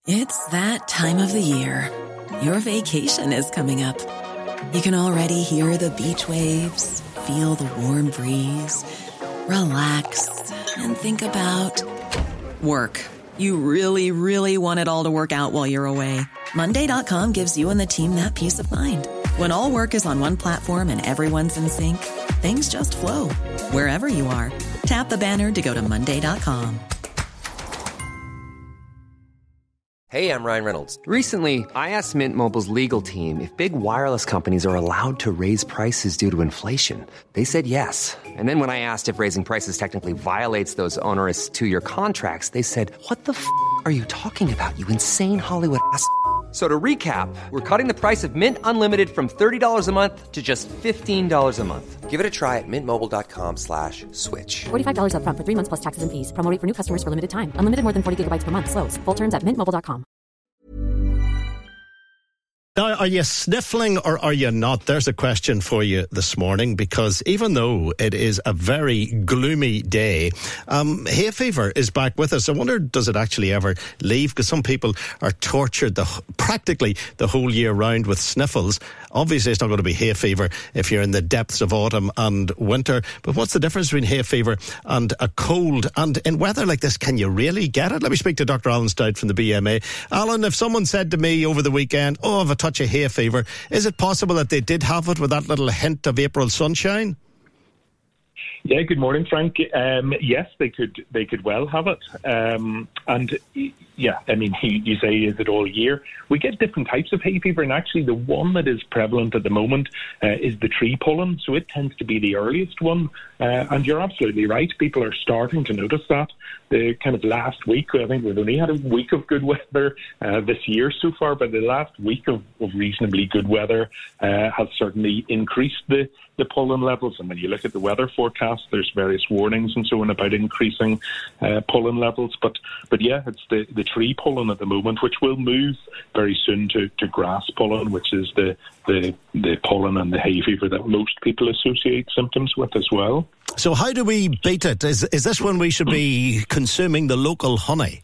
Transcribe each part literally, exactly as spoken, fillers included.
It's that time of the year. Your vacation is coming up. You can already hear the beach waves, feel the warm breeze, relax, and think about work. You really, really want it all to work out while you're away. Monday dot com gives you and the team that peace of mind. When all work is on one platform and everyone's in sync, things just flow. Wherever you are, tap the banner to go to Monday dot com. Hey, I'm Ryan Reynolds. Recently, I asked Mint Mobile's legal team if big wireless companies are allowed to raise prices due to inflation. They said yes. And then when I asked if raising prices technically violates those onerous two-year contracts, they said, what the f*** are you talking about, you insane Hollywood ass f- So to recap, we're cutting the price of Mint Unlimited from thirty dollars a month to just fifteen dollars a month. Give it a try at mintmobile.com slash switch. forty-five dollars up front for three months plus taxes and fees. Promo rate for new customers for limited time. Unlimited more than forty gigabytes per month. Slows full terms at mint mobile dot com. Now, are you sniffling or are you not? There's a question for you this morning, because even though it is a very gloomy day, um, hay fever is back with us. I wonder, does it actually ever leave? Because some people are tortured the, practically the whole year round with sniffles. Obviously, it's not going to be hay fever if you're in the depths of autumn and winter. But what's the difference between hay fever and a cold? And in weather like this, can you really get it? Let me speak to Doctor Alan Stout from the B M A. Alan, if someone said to me over the weekend, oh, I've a touch of hay fever, is it possible that they did have it with that little hint of April sunshine? Yeah, good morning, Frank. Um, yes, they could they could well have it. Um, and, yeah, I mean, you, you say, is it all year? We get different types of hay fever, and actually the one that is prevalent at the moment uh, is the tree pollen, so it tends to be the earliest one. Uh, and you're absolutely right, people are starting to notice that. The kind of last week, I think we've only had a week of good weather uh, this year so far, but the last week of, of reasonably good weather uh, has certainly increased the, the pollen levels. And when you look at the weather forecast, there's various warnings and so on about increasing uh, pollen levels. But but yeah, it's the, the tree pollen at the moment, which will move very soon to, to grass pollen, which is the, the, the pollen and the hay fever that most people associate symptoms with as well. So how do we beat it? Is is this when we should be consuming the local honey?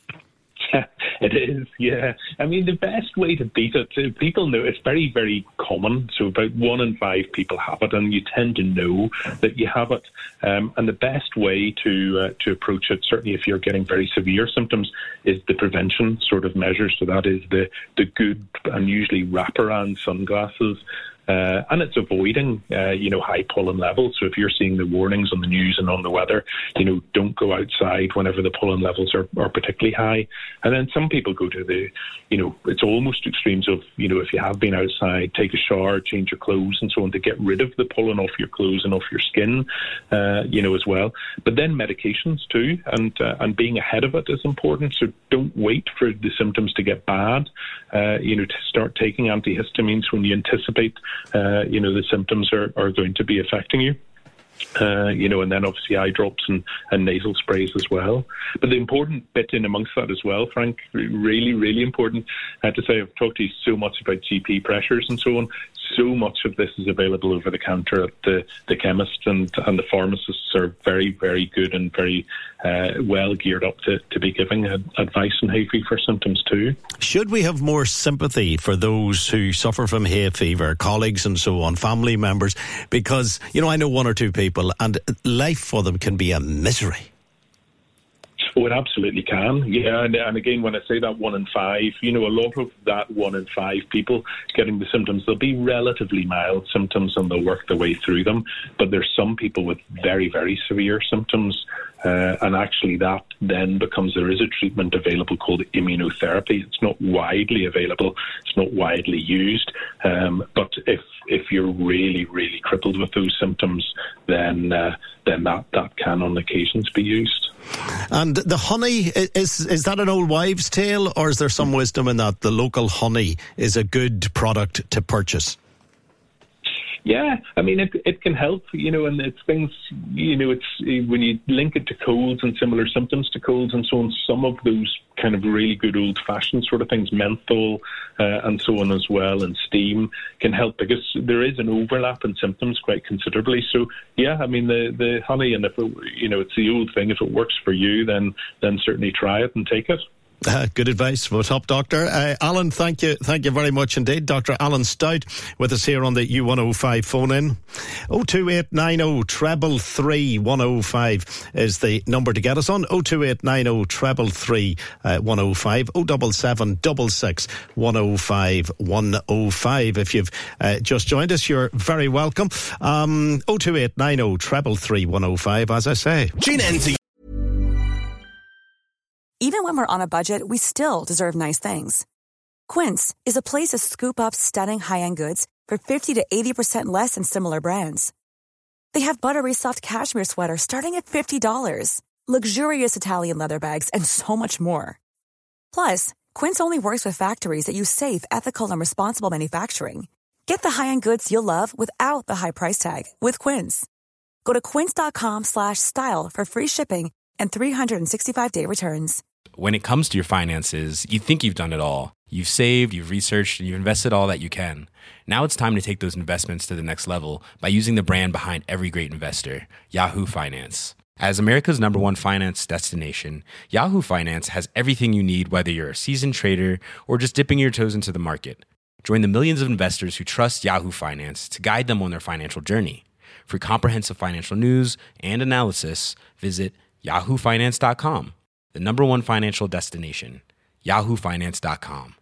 It is, yeah. I mean, the best way to beat it, people know it's very, very common. So about one in five people have it, and you tend to know that you have it. Um, and the best way to uh, to approach it, certainly if you're getting very severe symptoms, is the prevention sort of measures. So that is the, the good and usually wraparound sunglasses. Uh, and it's avoiding, uh, you know, high pollen levels. So if you're seeing the warnings on the news and on the weather, you know, don't go outside whenever the pollen levels are, are particularly high. And then some people go to the, you know, it's almost extremes of, you know, if you have been outside, take a shower, change your clothes and so on to get rid of the pollen off your clothes and off your skin, uh, you know, as well. But then medications too, and uh, and being ahead of it is important. So don't wait for the symptoms to get bad, uh, you know, to start taking antihistamines when you anticipate Uh, you know, the symptoms are, are going to be affecting you. Uh, you know, and then obviously eye drops and, and nasal sprays as well. But the important bit in amongst that as well, Frank, really, really important, I have to say, I've talked to you so much about G P pressures and so on. So much of this is available over the counter at the, the chemist, and, and the pharmacists are very, very good and very uh, well geared up to, to be giving ad- advice on hay fever symptoms too. Should we have more sympathy for those who suffer from hay fever, colleagues and so on, family members? Because, you know, I know one or two people and life for them can be a misery. Oh, it absolutely can. Yeah, and, and again, when I say that one in five, you know, a lot of that one in five people getting the symptoms, they'll be relatively mild symptoms and they'll work their way through them. But there's some people with very, very severe symptoms. Uh, and actually that then becomes, there is a treatment available called immunotherapy. It's not widely available. It's not widely used. Um, but if if you're really, really crippled with those symptoms, then uh, then that, that can on occasions be used. And the honey, is is that an old wives' tale, or is there some wisdom in that the local honey is a good product to purchase? Yeah, I mean, it it can help, you know, and it's things, you know, it's when you link it to colds and similar symptoms to colds and so on, some of those kind of really good old-fashioned sort of things, menthol uh, and so on as well, and steam can help because there is an overlap in symptoms quite considerably. So, yeah, I mean, the, the honey, and if it, you know, it's the old thing, if it works for you, then then certainly try it and take it. Uh, good advice from a top doctor. Uh, Alan, thank you. Thank you very much indeed. Doctor Alan Stout with us here on the U one oh five phone in. oh two eight nine oh treble three one oh five is the number to get us on. oh two eight nine oh treble three one oh five. oh seven seven six six one oh five one oh five. If you've uh, just joined us, you're very welcome. Um, oh two eight nine oh treble three one oh five, as I say. Tune in to Even when we're on a budget, we still deserve nice things. Quince is a place to scoop up stunning high-end goods for fifty to eighty percent less than similar brands. They have buttery soft cashmere sweaters starting at fifty dollars, luxurious Italian leather bags, and so much more. Plus, Quince only works with factories that use safe, ethical, and responsible manufacturing. Get the high-end goods you'll love without the high price tag with Quince. Go to quince.com slash style for free shipping and three sixty-five day returns. When it comes to your finances, you think you've done it all. You've saved, you've researched, and you've invested all that you can. Now it's time to take those investments to the next level by using the brand behind every great investor, Yahoo Finance. As America's number one finance destination, Yahoo Finance has everything you need, whether you're a seasoned trader or just dipping your toes into the market. Join the millions of investors who trust Yahoo Finance to guide them on their financial journey. For comprehensive financial news and analysis, visit yahoo finance dot com. The number one financial destination, yahoo finance dot com.